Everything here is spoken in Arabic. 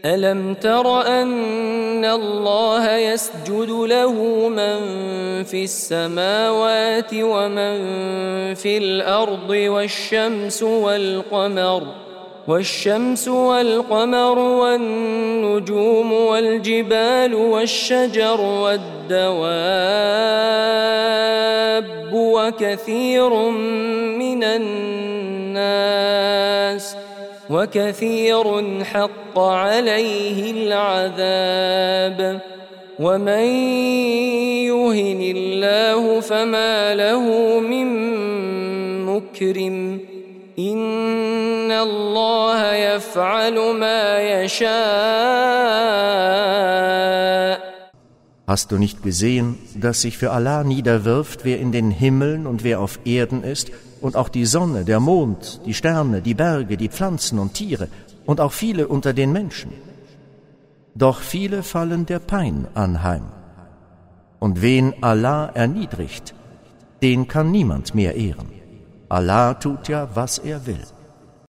ألم تر أن الله يسجد له من في السماوات ومن في الأرض والشمس والقمر والنجوم والجبال والشجر والدواب وكثير حق عليه العذاب ومن يهن الله فما له من مكرم إن الله يفعل ما يشاء. Hast du nicht gesehen, dass sich für Allah niederwirft, wer in den Himmeln und wer auf Erden ist, und auch die Sonne, der Mond, die Sterne, die Berge, die Pflanzen und Tiere und auch viele unter den Menschen? Doch viele fallen der Pein anheim. Und wen Allah erniedrigt, den kann niemand mehr ehren. Allah tut ja, was er will.